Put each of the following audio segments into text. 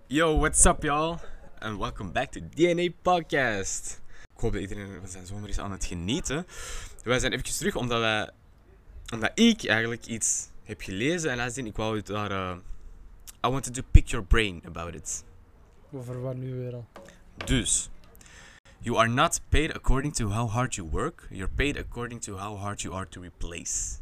Yo, what's up y'all? And welcome back to DNA Podcast. Ik hoop dat iedereen van zijn zomer is aan het genieten. Wij zijn even terug omdat ik eigenlijk iets heb gelezen en aangezien ik wou het daar... I wanted to pick your brain about it. Over wat nu weer al? Dus, you are not paid according to how hard you work. You're paid according to how hard you are to replace.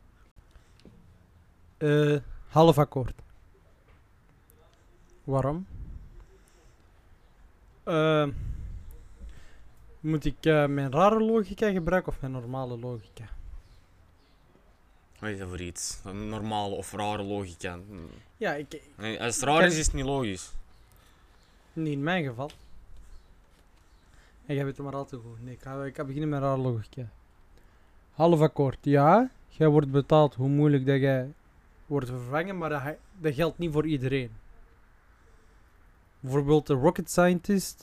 Half akkoord. Waarom? Moet ik mijn rare logica gebruiken of mijn normale logica? Wat is dat voor iets? Een normale of rare logica? Ja, Nee, als het raar is het niet logisch. niet in mijn geval. En jij weet het maar al te goed. Nee, ik ga beginnen met rare logica. Half akkoord. Ja, jij wordt betaald hoe moeilijk dat jij wordt vervangen, maar dat geldt niet voor iedereen. Bijvoorbeeld de rocket scientist.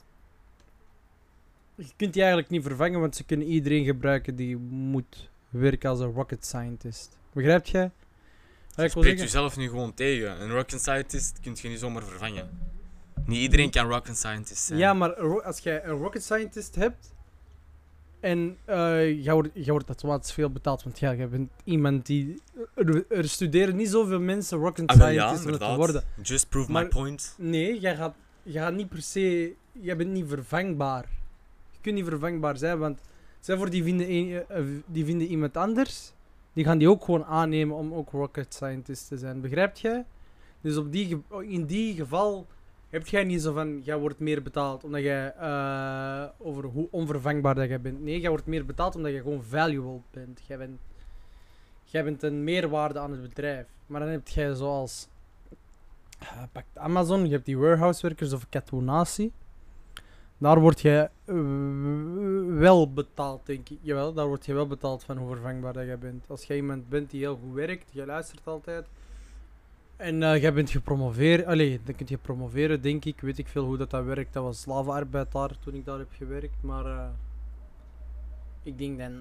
Je kunt die eigenlijk niet vervangen, want ze kunnen iedereen gebruiken die moet werken als een rocket scientist. Begrijp jij? Je spreekt jezelf nu gewoon tegen. Een rocket scientist kun je niet zomaar vervangen. Niet iedereen kan rocket scientist zijn. Ja, maar als jij een rocket scientist hebt en jij wordt automatisch veel betaald, want jij bent iemand die... Er studeren niet zoveel mensen rocket scientist om het te worden. Just prove Maar my point. Nee, jij gaat niet per se... Jij bent niet vervangbaar. Je kunt niet vervangbaar zijn, want... Stel voor, die vinden iemand anders. Die gaan die ook gewoon aannemen om ook rocket scientist te zijn. Begrijp jij? Dus in die geval heb jij niet zo van... Jij wordt meer betaald omdat jij... over hoe onvervangbaar dat jij bent. Nee, jij wordt meer betaald omdat je gewoon valuable bent. Jij bent een meerwaarde aan het bedrijf. Maar dan heb jij zoals... Pak Amazon, je hebt die warehousewerkers of Katonatie. Daar word je wel betaald, denk ik. Jawel, daar word je wel betaald van hoe vervangbaar dat jij bent. Als jij iemand bent die heel goed werkt, jij luistert altijd. En jij bent gepromoveerd. Allee, dan kun je promoveren, denk ik. Weet ik veel hoe dat werkt. Dat was slavenarbeid daar, toen ik daar heb gewerkt. Maar ik denk dan...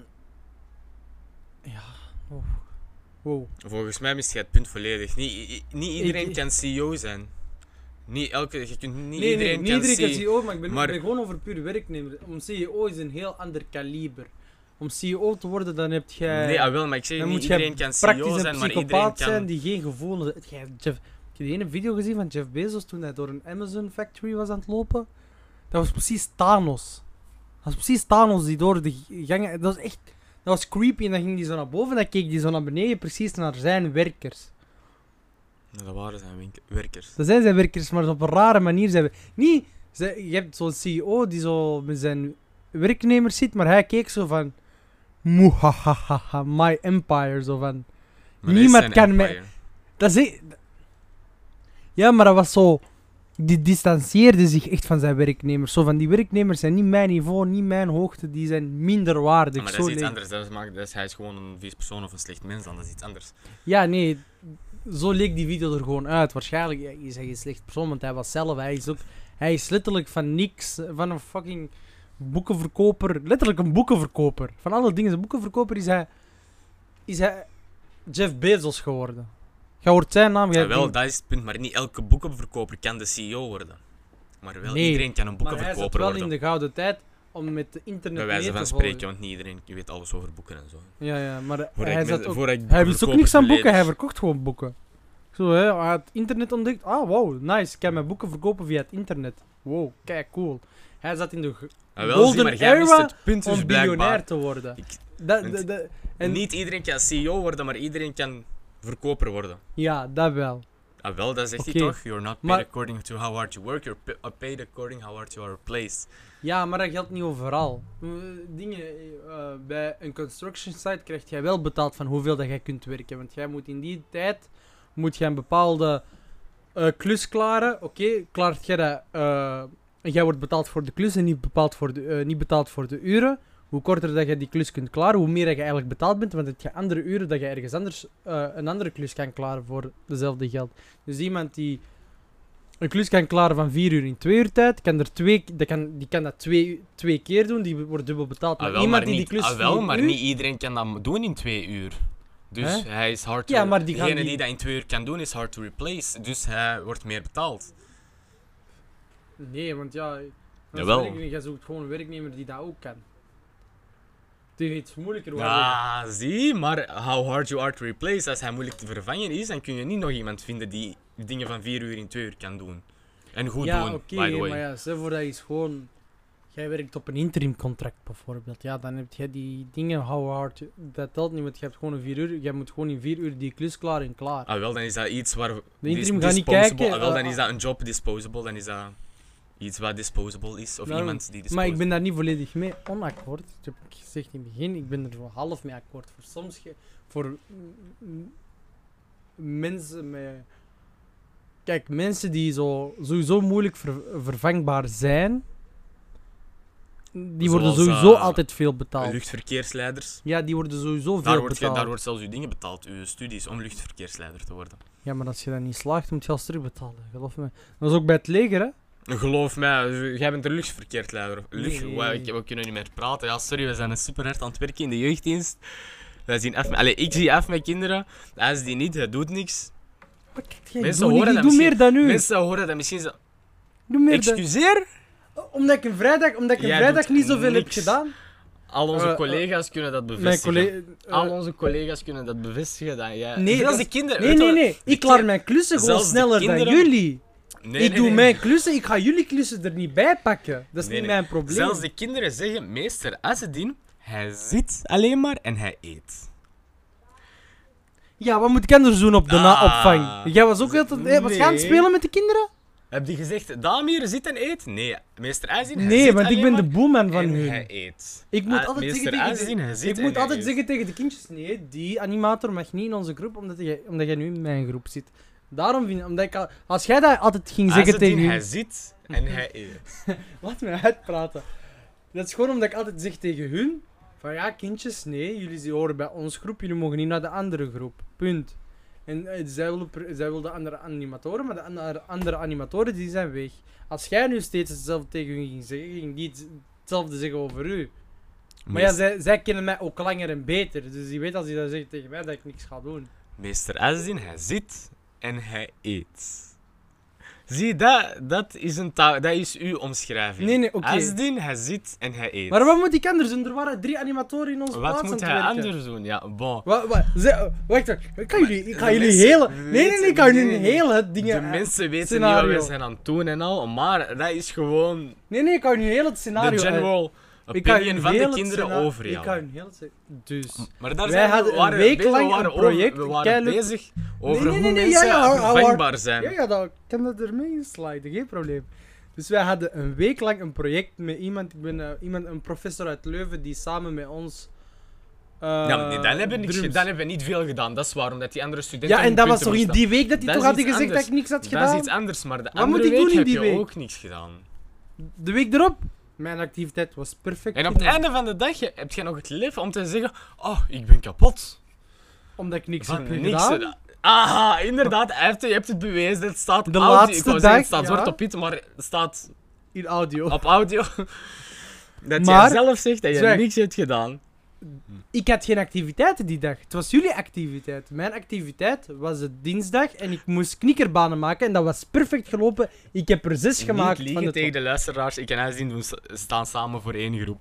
Ja... Oh. Wow. Volgens mij mis je het punt volledig. Niet iedereen kan CEO zijn. Niet iedereen kan CEO, maar ik ben gewoon over puur werknemer. Om CEO is een heel ander kaliber. Om CEO te worden, dan heb jij... Nee, wel, maar ik zeg niet iedereen kan CEO zijn, maar iedereen kan... zijn die geen gevoelens... Heb je die ene video gezien van Jeff Bezos toen hij door een Amazon factory was aan het lopen? Dat was precies Thanos. Dat was precies Thanos die door de gangen... Dat was echt... Dat was creepy en dan ging die zo naar boven en dan keek die zo naar beneden, precies naar zijn werkers. Dat waren zijn werkers. Dat zijn zijn werkers, maar op een rare manier zijn we... Niet... Je hebt zo'n CEO die zo met zijn werknemers zit, maar hij keek zo van... Muhahaha, my empire, zo van... Maar niemand kan mij... Dat is... Ja, maar dat was zo... Die distancieerde zich echt van zijn werknemers. Zo van, die werknemers zijn niet mijn niveau, niet mijn hoogte, die zijn minder waardig. Maar dat is iets anders. Hij is gewoon een vies persoon of een slecht mens, dan dat is iets anders. Ja, nee... Zo leek die video er gewoon uit. Waarschijnlijk is hij een slecht persoon, want hij was zelf. Hij is letterlijk van niks, van een fucking boekenverkoper. Letterlijk een boekenverkoper. Van alle dingen, een boekenverkoper is hij Jeff Bezos geworden. Je hoort zijn naam. Ja, wel, dat is het punt. Maar niet elke boekenverkoper kan de CEO worden. Maar wel, iedereen kan een boekenverkoper worden. Maar hij zat wel in de gouden tijd om met de internet bij wijze van spreken, want niet iedereen weet alles over boeken en zo. Ja, maar hij wist ook niks aan boeken, hij verkocht gewoon boeken. Zo, hij had het internet ontdekt. Ah, wow, nice. Ik kan mijn boeken verkopen via het internet. Wow, kijk, cool. Hij zat in de golden era om biljonair te worden. Niet iedereen kan CEO worden, maar iedereen kan verkoper worden. Ja, dat wel. Ah, wel, dat zegt hij toch? You're not paid according to how hard you work, you're paid according how hard you are replaced. Ja, maar dat geldt niet overal. Bij een construction site krijg jij wel betaald van hoeveel dat jij kunt werken. Want jij moet in die tijd een bepaalde klus klaren. Oké, klaart jij dat... en jij wordt betaald voor de klus en niet betaald voor de uren. Hoe korter dat je die klus kunt klaren, hoe meer dat je eigenlijk betaald bent. Want het je andere uren dat je ergens anders een andere klus kan klaren voor dezelfde geld. Dus iemand die een klus kan klaren van 4 uur in 2 uur tijd, die kan dat twee keer doen, die wordt dubbel betaald. Maar iemand die klus maar niet iedereen kan dat doen in 2 uur. Dus hij is hard to... Ja, maar degene die dat in 2 uur kan doen is hard to replace. Dus hij wordt meer betaald. Nee, want ja... Jawel. Jij zoekt gewoon een werknemer die dat ook kan. Het is iets moeilijker worden. Ja, zie, maar how hard you are to replace, als hij moeilijk te vervangen is, dan kun je niet nog iemand vinden die dingen van 4 uur in 2 uur kan doen. En goed Ja, doen, oké, by the way. maar ja, stel voor dat is gewoon... Jij werkt op een interim contract bijvoorbeeld. Ja, dan heb je die dingen, how hard, dat telt niet, want je hebt gewoon een 4 uur. Jij moet gewoon in 4 uur die klus klaar en klaar. Ah, wel, dan is dat iets waar... De interim gaat niet disposable. kijken, Ah, wel, dan is dat een job disposable, dan is dat iets wat disposable is, of Nou, iemand die disposable... Maar ik ben daar niet volledig mee onakkoord. Dat heb ik gezegd in het begin. Ik ben er zo half mee akkoord. Voor soms... voor mensen met... Kijk, mensen die sowieso moeilijk vervangbaar zijn... Die worden Zoals, sowieso altijd veel betaald. Luchtverkeersleiders. Ja, die worden sowieso veel betaald. Daar wordt zelfs je dingen betaald, je studies, om luchtverkeersleider te worden. Ja, maar als je dat niet slaagt, moet je alles terugbetalen. Geloof me. Dat is ook bij het leger, hè? Geloof mij, jij bent de luchtverkeersleider. Nee. We kunnen niet meer praten. Ja, sorry, we zijn super hard aan het werken in de jeugddienst. Wij zien ik zie af met kinderen. Als die niet, het doet niks. Wat kijk jij? Mensen Doe niet, horen die dat doe misschien- meer dan u. Mensen horen dat misschien zo... Doe meer dan... Excuseer? Omdat ik een Jij vrijdag doet niet zoveel heb niks. gedaan. Al onze Eh, collega's kunnen dat Mijn bevestigen. collega... Al onze collega's kunnen dat bevestigen. Dat jij... Nee, zelfs dat de kinderen... Nee, weet je nee, wat? nee. De Ik klaar kin- mijn klussen gewoon zelfs de sneller dan kinderen- jullie. Nee, Ik nee, doe nee. mijn klussen, ik ga jullie klussen er niet bij pakken. Dat is Nee, niet nee. mijn probleem. Zelfs de kinderen zeggen, meester Azedin, hij zit alleen maar en hij eet. Ja, wat moet ik anders doen op de opvang? Jij was ook altijd... was je aan het Nee. spelen met de kinderen? Heb je gezegd, Damir, zit en eet? Nee, meester Azedin, hij Nee, zit want ik alleen ben de maar boeman van en hun. hij eet. Ik moet altijd meester zeggen tegen Azedin, hij zit Ik en moet hij altijd eet. zeggen tegen de kindjes, nee, die animator mag niet in onze groep, omdat jij nu in mijn groep zit. Daarom vind omdat ik als jij dat altijd ging zeggen Azedin, tegen hij hun... zit en hij eet. Laat me uitpraten. Dat is gewoon omdat ik altijd zeg tegen hun, van ja, kindjes, nee, jullie horen bij ons groep, jullie mogen niet naar de andere groep. Punt. En zij wilden andere animatoren, maar de andere animatoren die zijn weg. Als jij nu steeds hetzelfde tegen hun ging zeggen, ging die hetzelfde zeggen over u. Maar ja, zij kennen mij ook langer en beter. Dus die weet als hij dat zegt tegen mij dat ik niks ga doen. Meester Azedin, hij zit en hij eet. Zie, dat is, dat is uw omschrijving. Nee, oké. Azedin, hij zit en hij eet. Maar wat moet ik anders doen? Er waren 3 animatoren in onze plaats Wat aan moet het hij werken. anders doen? Ja, bon. Wacht, ik ga jullie mensen hele... Nee, ik ga jullie nee. hele dingen... De mensen weten scenario. niet wat we zijn aan het doen en al, maar dat is gewoon Nee, ik ga jullie heel het scenario... de general ik ga opinion jullie van heel de het kinderen scena- over Ik jou. ga jullie heel het... Dus... Maar daar Wij zijn hadden we, een waren, week we lang waren een project, we waren keileuk. bezig over Nee, hoe ja, mensen ja, vervangbaar zijn. Ja, dat kan dat ermee sliden, geen probleem. Dus wij hadden een week lang een project met iemand, een professor uit Leuven, die samen met ons... Ja, maar nee, dan hebben we niet veel gedaan. Dat is waarom dat die andere studenten. Ja, en hun dat was punten toch in die week dat hij Dat toch is had iets gezegd dat anders. ik niks had Dat gedaan? is iets anders, maar de Wat andere moet ik week doen in heb die je week? ook niks gedaan. De week erop, mijn activiteit was perfect. En op het einde van de dag heb je nog het lef om te zeggen: oh, ik ben kapot. Omdat ik niks Van heb niks gedaan. gedaan. Aha, inderdaad, je hebt het bewezen. Het staat De audio. laatste Ik wou zeggen, het dag, staat ja. zwart op wit, maar het staat In audio. op audio. Dat Maar- jij zelf zegt dat je Zeg. niks hebt gedaan. Ik had geen activiteiten die dag. Het was jullie activiteit. Mijn activiteit was het dinsdag en ik moest knikkerbanen maken en dat was perfect gelopen. Ik heb er 6 gemaakt Niet van liegen de tegen de luisteraars. Ik en hij zien staan samen voor één groep.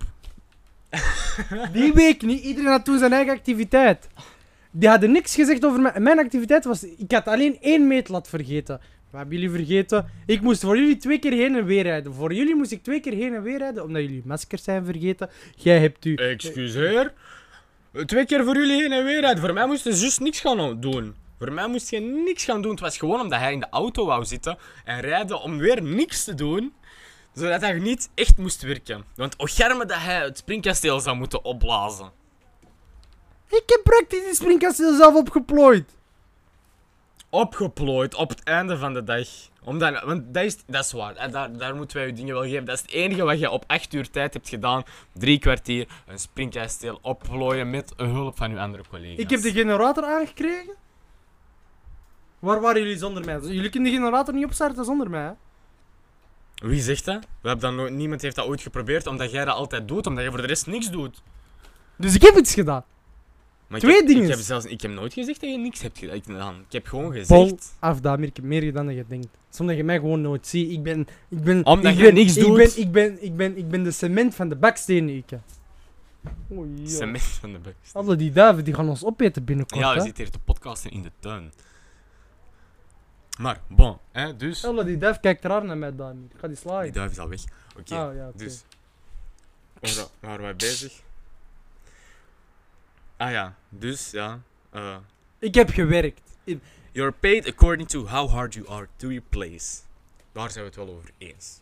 Die week niet. Iedereen had toen zijn eigen activiteit. Die hadden niks gezegd over mij. Mijn activiteit was... Ik had alleen 1 meetlat vergeten. Wat hebben jullie vergeten? Ik moest voor jullie 2 keer heen en weer rijden. Voor jullie moest ik 2 keer heen en weer rijden, omdat jullie maskers zijn vergeten. Jij hebt u... Excuseer. 2 keer voor jullie heen en weer rijden. Voor mij moest je juist niks gaan doen. Voor mij moest je niks gaan doen. Het was gewoon omdat hij in de auto wou zitten en rijden om weer niks te doen. Zodat hij niet echt moest werken. Want ocharme dat hij het springkasteel zou moeten opblazen. Ik heb praktisch die springkasteel zelf opgeplooid. Opgeplooid op het einde van de dag. Want dat is waar. Daar moeten wij je dingen wel geven. Dat is het enige wat je op 8 uur tijd hebt gedaan. 3 kwartier een springkasteel opplooien met hulp van uw andere collega's. Ik heb de generator aangekregen. Waar waren jullie zonder mij? Jullie kunnen de generator niet opstarten zonder mij, hè? Wie zegt dat? Niemand heeft dat ooit geprobeerd, omdat jij dat altijd doet, omdat je voor de rest niks doet. Dus ik heb iets gedaan. Maar Twee ik dingen. Ik heb nooit gezegd dat je niks hebt gedaan. Ik heb gewoon Paul, gezegd... afdaan, ik heb meer gedaan dan je denkt. Omdat je mij gewoon nooit ziet. Omdat je niks doet. Ik ben de cement van de bakstenen, ik. Oh, ja. Cement van de bek. Alle die duiven die gaan ons opeten binnenkort. Ja, we hè. zitten hier te podcasten in de tuin. Maar, bon, hè, dus... Alle die duif kijkt raar naar mij, Dani. Ik ga die slaan. Die duif is al weg. Oké, Ah, ja, oké. dus... Waar waren wij bezig? Ah ja, dus, ja... Ik heb gewerkt. You're paid according to how hard you are to replace. Daar zijn we het wel over eens.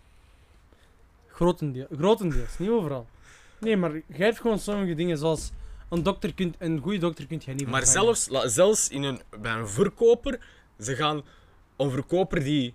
Grotendeels, niet overal. Nee, maar jij hebt gewoon sommige dingen zoals een goede dokter kunt jij niet Maar vervangen. zelfs bij een verkoper, ze gaan een verkoper die...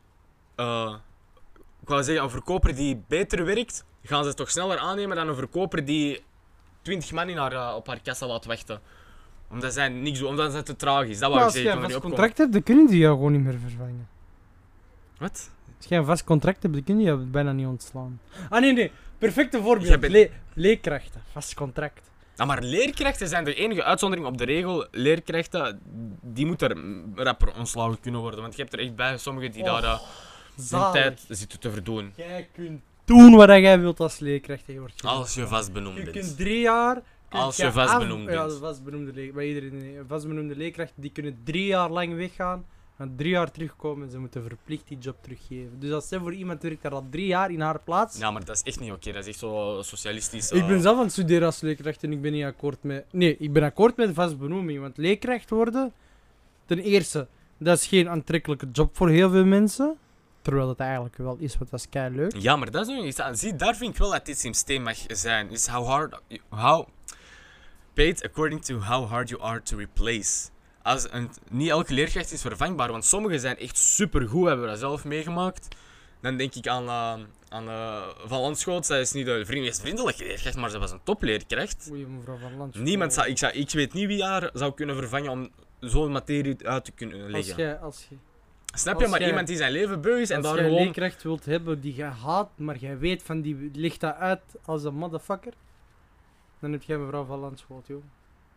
ik wou zeggen, een verkoper die beter werkt, gaan ze toch sneller aannemen dan een verkoper die 20 man op haar kassa laat wachten. Omdat zij niks doen, omdat zij te traag is. Dat Maar wou ik als zeggen. jij toen een er vast niet opkomt. contract hebt, dan kunnen die jou gewoon niet meer vervangen. Wat? Als jij een vast contract hebt, dan kun je jou bijna niet ontslaan. Ah nee. Perfecte Jij voorbeeld. bent- Leerkrachten. Vast contract. Ah, maar leerkrachten zijn de enige uitzondering op de regel. Leerkrachten, die moeten rapper ontslagen kunnen worden. Want je hebt er echt bij sommigen die daar hun Zalig. tijd zitten te verdoen. Jij kunt doen wat jij wilt als leerkracht. Je wordt Als je vastbenoemd Je bent. kunt 3 jaar... Als je vastbenoemd Ja, bent. de vastbenoemde leerkrachten die kunnen 3 jaar lang weggaan. En 3 jaar terugkomen en ze moeten verplicht die job teruggeven. Dus als zij voor iemand werkt daar al 3 jaar in haar plaats... Ja, maar dat is echt niet oké. Dat is echt zo socialistisch. Ik ben zelf aan het studeren als leerkracht en ik ben niet akkoord met... Nee, ik ben akkoord met de vastbenoeming. Want leerkracht worden... Ten eerste, dat is geen aantrekkelijke job voor heel veel mensen. Terwijl het eigenlijk wel is, want dat is keileuk. Ja, maar dat is nog iets. Zie, daar vind ik wel dat dit systeem mag zijn. Is how paid according to how hard you are to replace. Niet elke leerkracht is vervangbaar, want sommige zijn echt supergoed, hebben we dat zelf meegemaakt. Dan denk ik aan Van Landschot. Zij is niet de meest vriendelijke leerkracht, maar ze was een topleerkracht. Oei, mevrouw Van Lans. Ik weet niet wie haar zou kunnen vervangen om zo'n materie uit te kunnen leggen. Als je Snap je? als Maar jij- iemand die zijn leven beu is en Als daar jij een gewoon... leerkracht wilt hebben die je haat, maar jij weet van die ligt dat uit als een motherfucker, dan heb jij mevrouw van Landschoot, joh.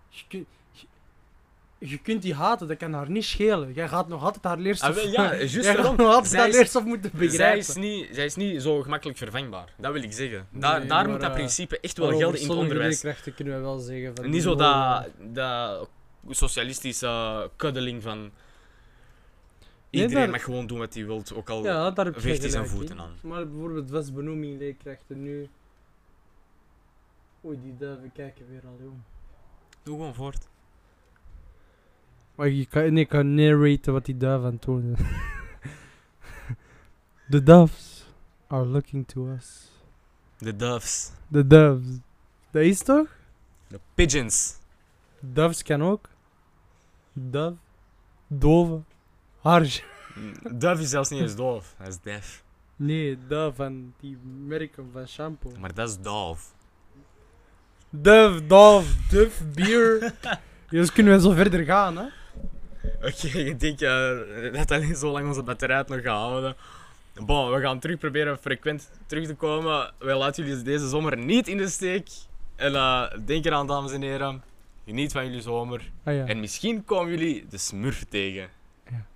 Je kunt die haten, dat kan haar niet schelen. Jij gaat nog altijd haar leerstof... Ah, wel, ja, juist jij gaat daarom. nog altijd Zij haar is- leerstof moeten begrijpen. Zij is niet zo gemakkelijk vervangbaar. Dat wil ik zeggen. Nee, Daar maar, moet dat principe echt wel Maar gelden over in het sommige onderwijs. leerkrachten kunnen we wel zeggen van... Niet die zo horen- dat socialistische kuddeling van... Nee, Iedereen daar- mag gewoon doen wat hij wil, ook al Ja, daar heb je veegt hij zijn gelijk voeten in. aan. Maar bijvoorbeeld vastbenoeming leerkrachten nu... Oei, die duiven kijken weer al, joh. Doe gewoon voort. Maar ik kan narraten wat die duiven aan het doen zijn. The doves are looking to us. De doves. The doves. Dat is toch? De pigeons. Doves kan ook. Dove. Dove. Harsh. Dove is zelfs niet eens doof. Dat is deaf. Nee, Dove van die merken van shampoo. Maar dat is doof. Dove, Dove, Duff, Beer. Dus kunnen we zo verder gaan, hè? Oké, ik denk dat alleen zo lang onze batterij nog gaat houden. Bon, we gaan terug proberen frequent terug te komen. Wij laten jullie deze zomer niet in de steek. En denk eraan, dames en heren. Geniet van jullie zomer. Ah ja. En misschien komen jullie de smurf tegen.